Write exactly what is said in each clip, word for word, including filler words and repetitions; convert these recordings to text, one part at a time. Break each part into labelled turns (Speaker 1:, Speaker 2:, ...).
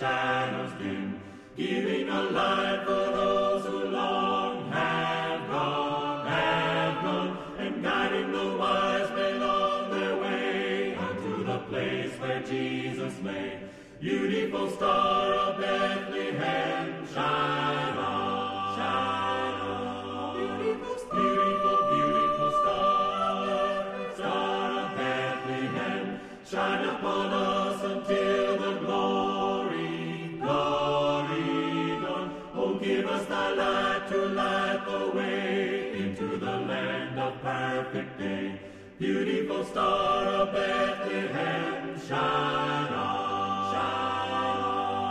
Speaker 1: shadows dim, giving a light for those who long have gone, have gone, and guiding the wise men on their way unto the place where Jesus lay. Beautiful star of Bethlehem, shine on, shine on. Beautiful star, beautiful, beautiful star, star of Bethlehem, shine upon us until the glory, glory dawn. Oh, give us thy light to light the way into the land of perfect day. Beautiful star of Bethlehem, shine on, shine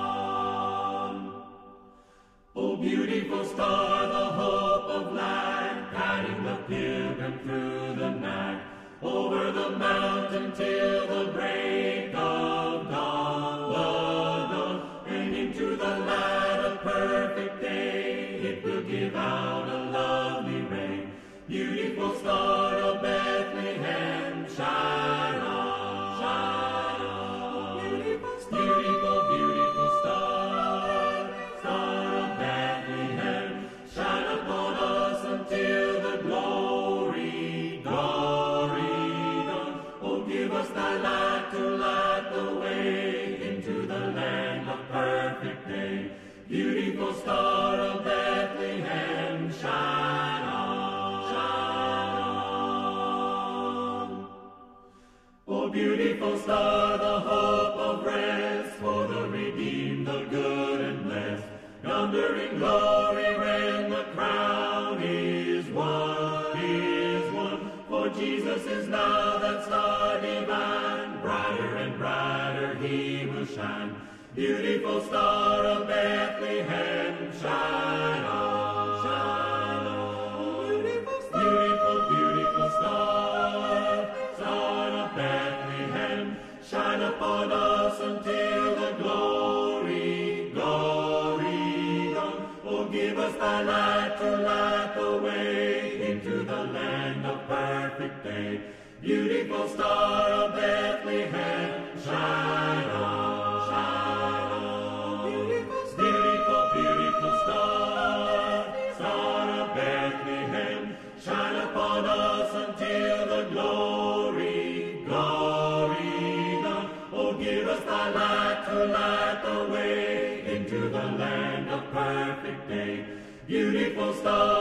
Speaker 1: on. Oh, beautiful star, the hope of life, guiding the pilgrim through the night, over the mountain till the break of dawn, the dawn, and into the light of perfect day, it will give out a lovely ray. Beautiful star of Bethlehem, shine on, shine on. Beautiful star, beautiful, beautiful star, star of Bethlehem, shine upon us until the glory, glory dawn. Oh, give us thy light to light the way into the land of perfect day. Beautiful star of Bethlehem, shine on, shine on. Oh, beautiful star, the hope of rest for the redeemed, the good and blessed, yonder in glory when the crown is won, is won. For Jesus is now that star divine, brighter and brighter he will shine. Beautiful star of Bethlehem, shine on, shine on. Beautiful star, beautiful, beautiful star, star of Bethlehem, shine upon us until the glory, glory dawn. Oh, give us thy light to light the way into the land of perfect day. Beautiful star of Bethlehem, shine on, shine on. Beautiful, beautiful star, star of Bethlehem, shine upon us until the glory, glory dawn. Oh, give us thy light to light the way into the land of perfect day. Beautiful star